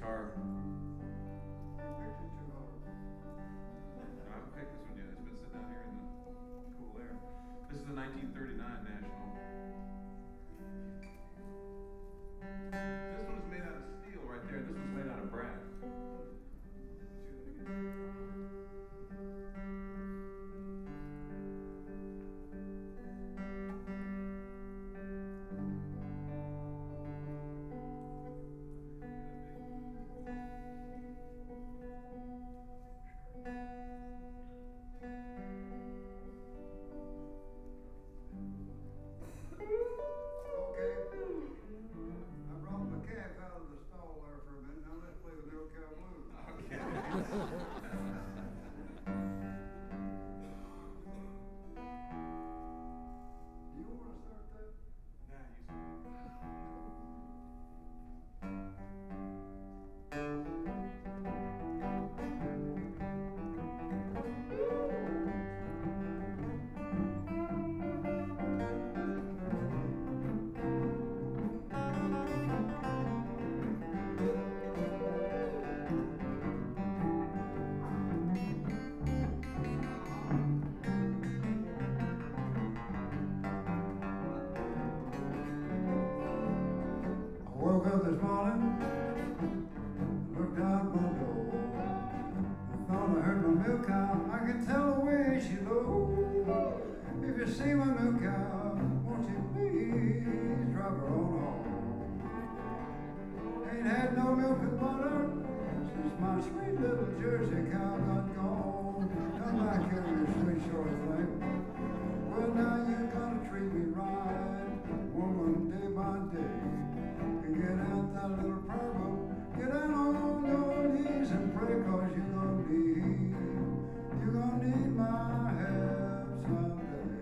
guitar. You picked it too hard. I haven't picked this one yet. It's been sitting out here in the cool air. This is the 1939 National. This one is made out of steel right there. This one's made out of brass. Woke up this morning, looked out my door. I thought I heard my milk cow, I can tell the way she low. If you see my milk cow, won't you please drop her on home? Ain't had no milk and butter since my sweet little Jersey cow got gone. Come back here, you sweet short thing. Well, now you gotta treat me right, woman, day by day. Get out that little prayer book, get down on your knees and pray, cause you're gonna need my help someday.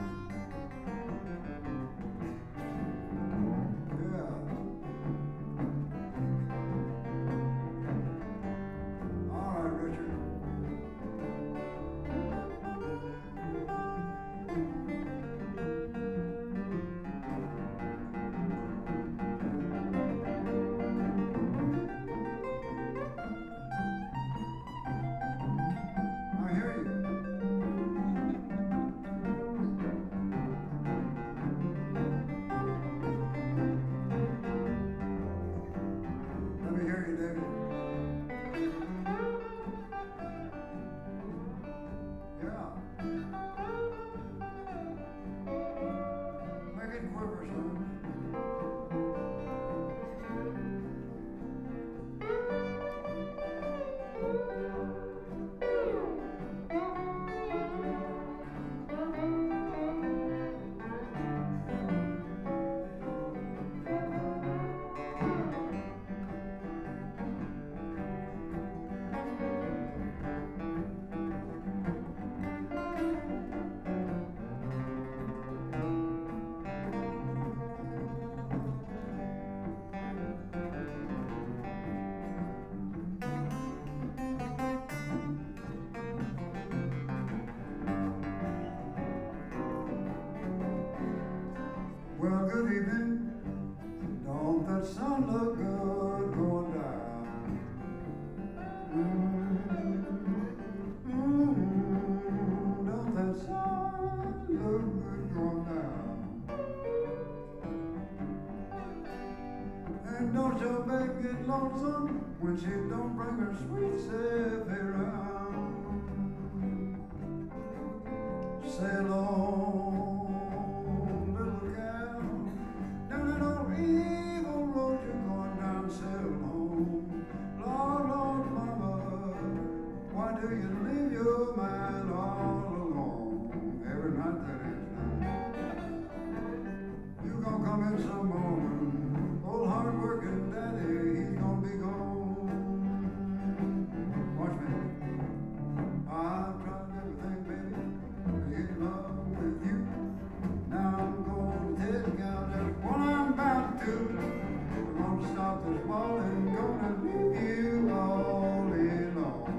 Yeah. All right, Richard. Well, good evening. Don't that sun look good going down? Don't that sun look good going down? And don't your baby get lonesome when she don't bring her sweet self around? Sail on. Do you leave your man all alone every night that is now? You gonna come in some morning, old hard-working daddy, he's gonna be gone. Watch me. I've tried everything, baby, to get in love with you. Now I'm gonna tell you just what I'm about to do. I'm gonna stop this ball and gonna leave you all alone.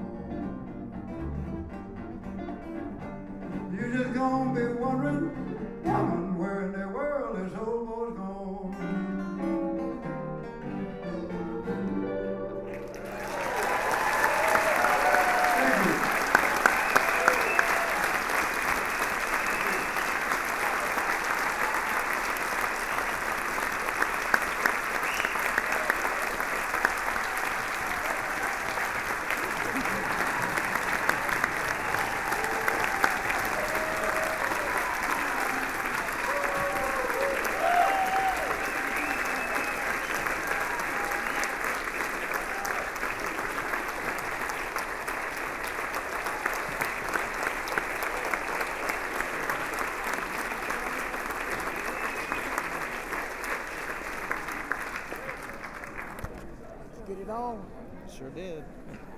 You're just gonna be wondering, woman, where in the world this old boy's gone. Get it all? Sure did.